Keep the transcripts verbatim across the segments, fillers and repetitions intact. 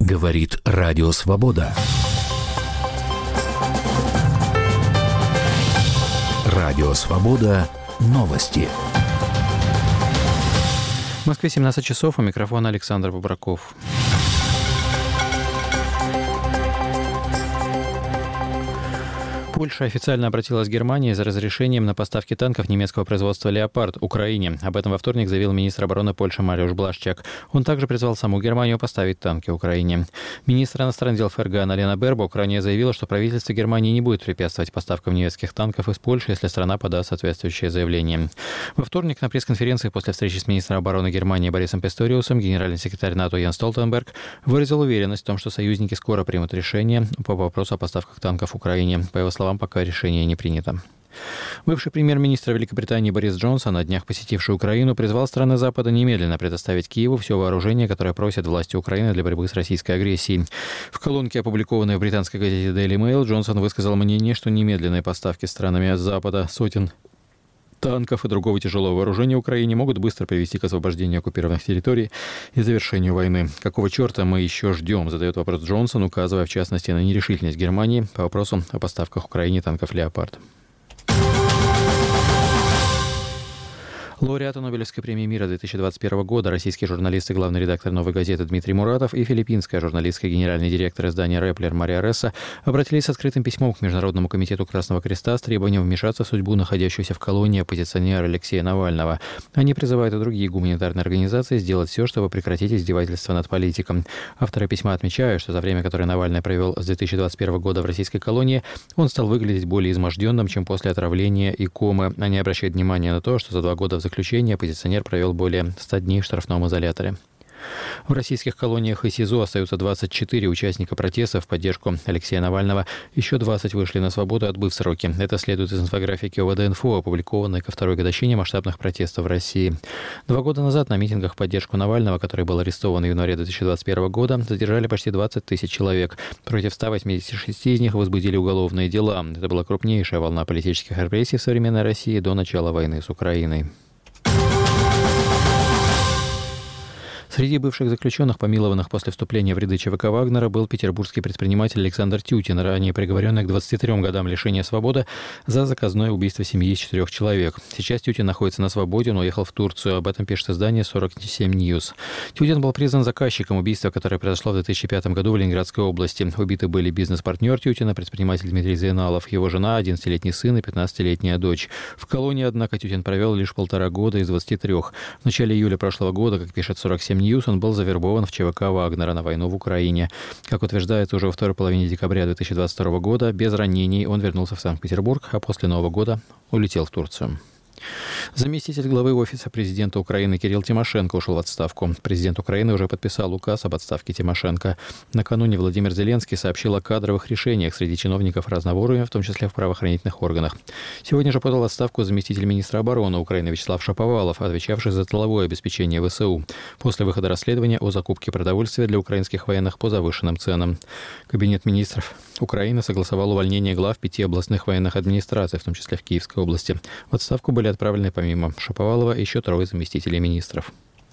Говорит Радио Свобода. Радио Свобода. Новости. В Москве семнадцать часов, у микрофона Александр Бобраков. Польша официально обратилась к Германии за разрешением на поставки танков немецкого производства «Леопард» Украине. Об этом во вторник заявил министр обороны Польши Мариуш Блашчак. Он также призвал саму Германию поставить танки Украине. Министр иностранных дел ФРГ Анна-Лена Бербок ранее заявила, что правительство Германии не будет препятствовать поставкам немецких танков из Польши, если страна подаст соответствующее заявление. Во вторник на пресс-конференции после встречи с министром обороны Германии Борисом Писториусом генеральный секретарь НАТО Йенс Столтенберг выразил уверенность в том, что союзники скоро примут решение по вопросу о поставках танков Украине. По его словам, пока решение не принято. Бывший премьер-министр Великобритании Борис Джонсон, на днях посетивший Украину, призвал страны Запада немедленно предоставить Киеву все вооружение, которое просят власти Украины для борьбы с российской агрессией. В колонке, опубликованной в британской газете Daily Mail, Джонсон высказал мнение, что немедленные поставки странами Запада сотен танков и другого тяжелого вооружения Украине могут быстро привести к освобождению оккупированных территорий и завершению войны. Какого черта мы еще ждем, задает вопрос Джонсон, указывая в частности на нерешительность Германии по вопросу о поставках Украине танков «Леопард». Лауреаты Нобелевской премии мира две тысячи двадцать первого года, российский журналист и главный редактор «Новой газеты» Дмитрий Муратов и филиппинская журналистка, генеральный директор издания «Реплер» Мария Ресса обратились с открытым письмом к Международному комитету Красного Креста с требованием вмешаться в судьбу находящегося в колонии оппозиционера Алексея Навального. Они призывают и другие гуманитарные организации сделать все, чтобы прекратить издевательства над политиком. Авторы письма отмечают, что за время, которое Навальный провел с две тысячи двадцать первого года в российской колонии, он стал выглядеть более изможденным, чем после отравления и комы. Они обращают внимание на то, что за два года в заключении оппозиционер провел более ста дней в штрафном изоляторе. В российских колониях и СИЗО остаются двадцать четыре участника протестов в поддержку Алексея Навального. Еще двадцать вышли на свободу, отбыв сроки. Это следует из инфографики ОВД-Инфо, опубликованной ко второй годовщине масштабных протестов в России. Два года назад на митингах в поддержку Навального, который был арестован в январе две тысячи двадцать первого года, задержали почти двадцать тысяч человек. Против ста восьмидесяти шести из них возбудили уголовные дела. Это была крупнейшая волна политических репрессий в современной России до начала войны с Украиной. Среди бывших заключенных, помилованных после вступления в ряды ЧВК Вагнера, был петербургский предприниматель Александр Тютин, ранее приговоренный к двадцати трём годам лишения свободы за заказное убийство семьи из четырех человек. Сейчас Тютин находится на свободе, он уехал в Турцию. Об этом пишет издание сорок семь Ньюс. Тютин был признан заказчиком убийства, которое произошло в две тысячи пятом году в Ленинградской области. Убиты были бизнес-партнер Тютина, предприниматель Дмитрий Зейналов, его жена, одиннадцатилетний сын и пятнадцатилетняя дочь. В колонии, однако, Тютин провел лишь полтора года из двадцати трёх. В начале июля прошлого года, как пишет сорок семь Ньюс, он был завербован в ЧВК Вагнера на войну в Украине. Как утверждается, уже во второй половине декабря две тысячи двадцать второго года без ранений он вернулся в Санкт-Петербург, а после Нового года улетел в Турцию. Заместитель главы Офиса президента Украины Кирилл Тимошенко ушел в отставку. Президент Украины уже подписал указ об отставке Тимошенко. Накануне Владимир Зеленский сообщил о кадровых решениях среди чиновников разного уровня, в том числе в правоохранительных органах. Сегодня же подал отставку заместитель министра обороны Украины Вячеслав Шаповалов, отвечавший за тыловое обеспечение ВСУ, после выхода расследования о закупке продовольствия для украинских военных по завышенным ценам. Кабинет министров Украины согласовал увольнение глав пяти областных военных администраций, в том числе в Киевской области. В отставку были отправлены помимо Шаповалова еще трое заместителей министров.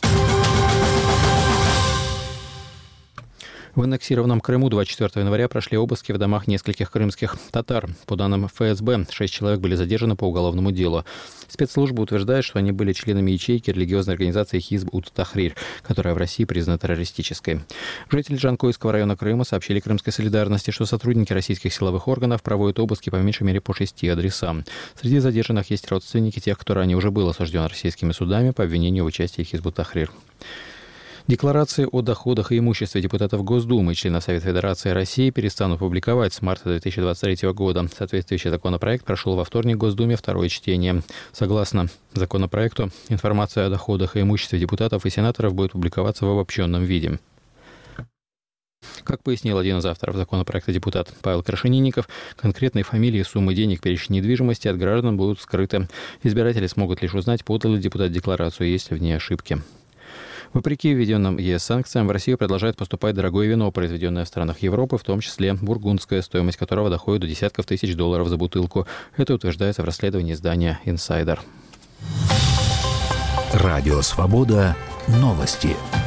В аннексированном Крыму двадцать четвёртого января прошли обыски в домах нескольких крымских татар. По данным ФСБ, шесть человек были задержаны по уголовному делу. Спецслужбы утверждают, что они были членами ячейки религиозной организации Хизб-ут-Тахрир, которая в России признана террористической. Жители Джанкойского района Крыма сообщили Крымской солидарности, что сотрудники российских силовых органов проводят обыски по меньшей мере по шести адресам. Среди задержанных есть родственники тех, кто ранее уже был осужден российскими судами по обвинению в участии в Хизб-ут-Тахрир. Декларации о доходах и имуществе депутатов Госдумы и членов Совета Федерации России перестанут публиковать с марта две тысячи двадцать третьего года. Соответствующий законопроект прошел во вторник в Госдуме второе чтение. Согласно законопроекту, информация о доходах и имуществе депутатов и сенаторов будет публиковаться в обобщенном виде. Как пояснил один из авторов законопроекта депутат Павел Крашенинников, конкретные фамилии и суммы денег, перечень недвижимости от граждан будут скрыты. Избиратели смогут лишь узнать, подал ли депутат декларацию, есть ли в ней ошибки. Вопреки введенным ЕС санкциям, в Россию продолжает поступать дорогое вино, произведенное в странах Европы, в том числе бургундское, стоимость которого доходит до десятков тысяч долларов за бутылку. Это утверждается в расследовании издания «Инсайдер». Радио «Свобода». Новости.